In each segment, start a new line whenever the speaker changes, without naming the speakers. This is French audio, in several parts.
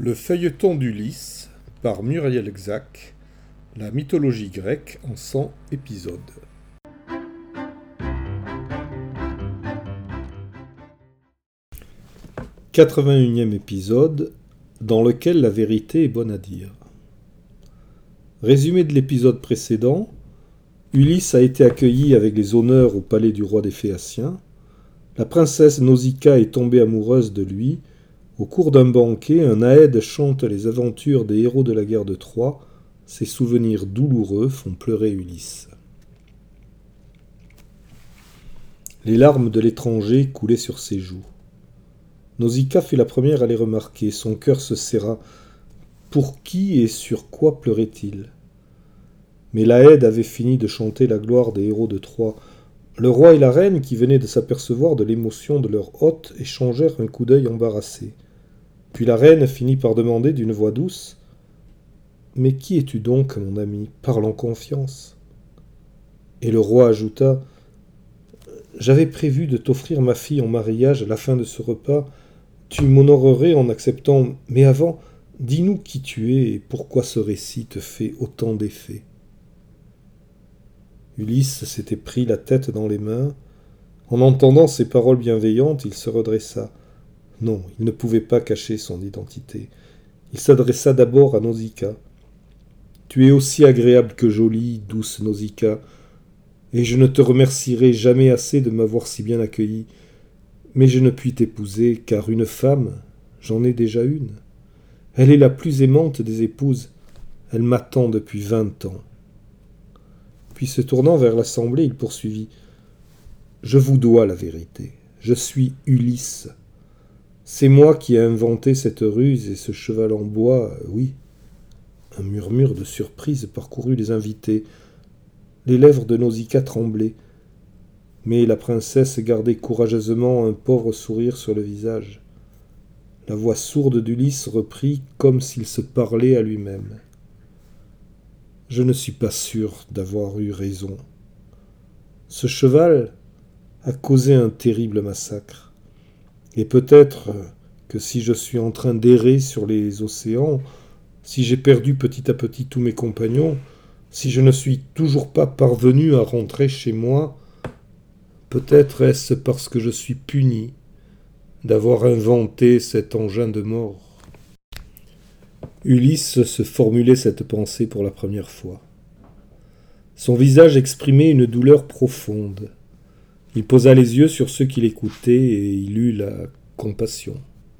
Le feuilleton d'Ulysse par Muriel Xac, la mythologie grecque en 100 épisodes. 81e épisode, dans lequel la vérité est bonne à dire. Résumé de l'épisode précédent, Ulysse a été accueilli avec les honneurs au palais du roi des Phéaciens. La princesse Nausicaa est tombée amoureuse de lui. Au cours d'un banquet, un Aède chante les aventures des héros de la guerre de Troie. Ses souvenirs douloureux font pleurer Ulysse. Les larmes de l'étranger coulaient sur ses joues. Nausicaa fut la première à les remarquer. Son cœur se serra. Pour qui et sur quoi pleurait-il ? Mais l'Aède avait fini de chanter la gloire des héros de Troie. Le roi et la reine, qui venaient de s'apercevoir de l'émotion de leur hôte, échangèrent un coup d'œil embarrassé. Puis la reine finit par demander d'une voix douce : « Mais qui es-tu donc, mon ami ? Parle en confiance. » Et le roi ajouta : « J'avais prévu de t'offrir ma fille en mariage à la fin de ce repas. Tu m'honorerais en acceptant, mais avant, dis-nous qui tu es et pourquoi ce récit te fait autant d'effet. » Ulysse s'était pris la tête dans les mains. En entendant ces paroles bienveillantes, il se redressa. Non, il ne pouvait pas cacher son identité. Il s'adressa d'abord à Nausicaa. « Tu es aussi agréable que jolie, douce Nausicaa, et je ne te remercierai jamais assez de m'avoir si bien accueillie. Mais je ne puis t'épouser, car une femme, j'en ai déjà une. Elle est la plus aimante des épouses. Elle m'attend depuis 20 ans. » Puis se tournant vers l'assemblée, il poursuivit : « Je vous dois la vérité. Je suis Ulysse. C'est moi qui ai inventé cette ruse et ce cheval en bois, oui. » Un murmure de surprise parcourut les invités. Les lèvres de Nausicaa tremblaient. Mais la princesse gardait courageusement un pauvre sourire sur le visage. La voix sourde d'Ulysse reprit comme s'il se parlait à lui-même. « Je ne suis pas sûr d'avoir eu raison. Ce cheval a causé un terrible massacre. Et peut-être que si je suis en train d'errer sur les océans, si j'ai perdu petit à petit tous mes compagnons, si je ne suis toujours pas parvenu à rentrer chez moi, peut-être est-ce parce que je suis puni d'avoir inventé cet engin de mort. » Ulysse se formulait cette pensée pour la première fois. Son visage exprimait une douleur profonde. Il posa les yeux sur ceux qui l'écoutaient et il eut la compassion.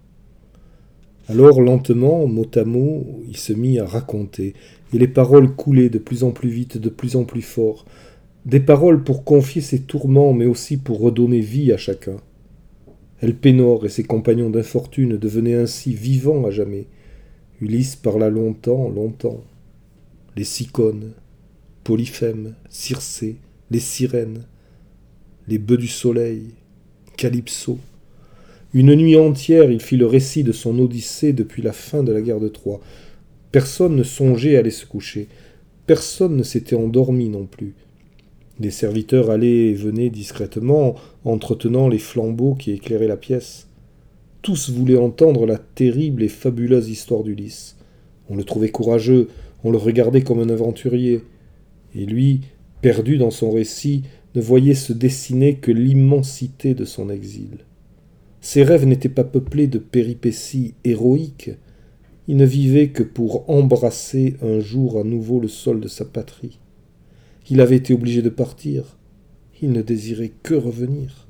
Alors, lentement, mot à mot, il se mit à raconter, et les paroles coulaient de plus en plus vite, de plus en plus fort. Des paroles pour confier ses tourments, mais aussi pour redonner vie à chacun. Elpénor et ses compagnons d'infortune devenaient ainsi vivants à jamais. Ulysse parla longtemps, longtemps. Les Cicones, Polyphème, Circé, les sirènes, les bœufs du soleil, Calypso. Une nuit entière, il fit le récit de son odyssée depuis la fin de la guerre de Troie. Personne ne songeait à aller se coucher. Personne ne s'était endormi non plus. Les serviteurs allaient et venaient discrètement, entretenant les flambeaux qui éclairaient la pièce. Tous voulaient entendre la terrible et fabuleuse histoire d'Ulysse. On le trouvait courageux, on le regardait comme un aventurier. Et lui, perdu dans son récit, ne voyait se dessiner que l'immensité de son exil. Ses rêves n'étaient pas peuplés de péripéties héroïques. Il ne vivait que pour embrasser un jour à nouveau le sol de sa patrie. Il avait été obligé de partir. Il ne désirait que revenir.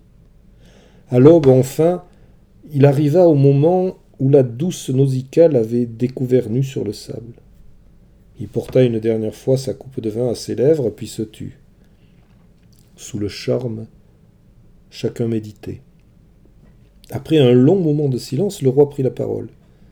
À l'aube, enfin, il arriva au moment où la douce Nausicaa l'avait découvert nu sur le sable. Il porta une dernière fois sa coupe de vin à ses lèvres, puis se tut. Sous le charme, chacun méditait. Après un long moment de silence, le roi prit la parole.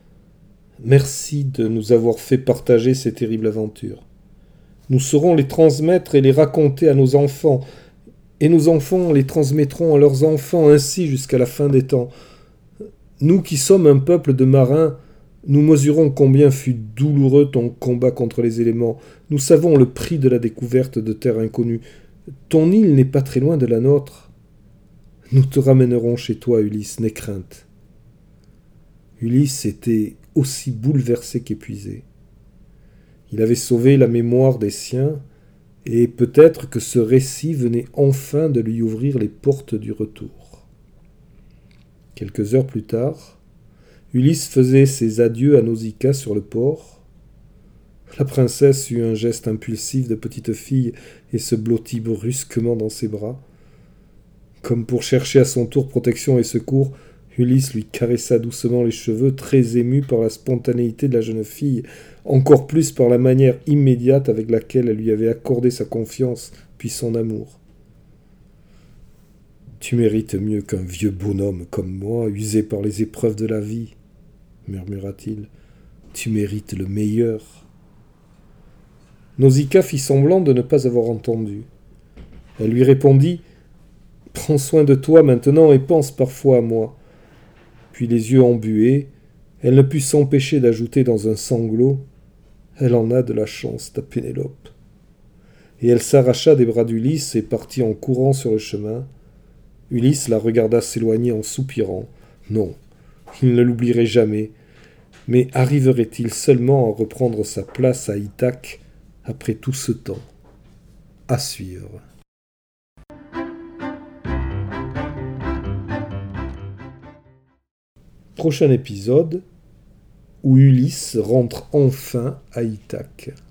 « Merci de nous avoir fait partager ces terribles aventures. Nous saurons les transmettre et les raconter à nos enfants, et nos enfants les transmettront à leurs enfants, ainsi jusqu'à la fin des temps. Nous qui sommes un peuple de marins, nous mesurons combien fut douloureux ton combat contre les éléments. Nous savons le prix de la découverte de terres inconnues. Ton île n'est pas très loin de la nôtre. Nous te ramènerons chez toi, Ulysse, n'aie crainte. » Ulysse était aussi bouleversé qu'épuisé. Il avait sauvé la mémoire des siens, et peut-être que ce récit venait enfin de lui ouvrir les portes du retour. Quelques heures plus tard, Ulysse faisait ses adieux à Nausicaa sur le port. La princesse eut un geste impulsif de petite fille et se blottit brusquement dans ses bras. Comme pour chercher à son tour protection et secours, Ulysse lui caressa doucement les cheveux, très ému par la spontanéité de la jeune fille, encore plus par la manière immédiate avec laquelle elle lui avait accordé sa confiance puis son amour. « Tu mérites mieux qu'un vieux bonhomme comme moi, usé par les épreuves de la vie, » murmura-t-il. « Tu mérites le meilleur. » Nausicaa fit semblant de ne pas avoir entendu. Elle lui répondit « Prends soin de toi maintenant et pense parfois à moi. » Puis les yeux embués, elle ne put s'empêcher d'ajouter dans un sanglot « Elle en a de la chance, ta Pénélope. » Et elle s'arracha des bras d'Ulysse et partit en courant sur le chemin. Ulysse la regarda s'éloigner en soupirant. Non, il ne l'oublierait jamais. Mais arriverait-il seulement à reprendre sa place à Ithaque après tout ce temps? À suivre. Prochain épisode, où Ulysse rentre enfin à Ithaque.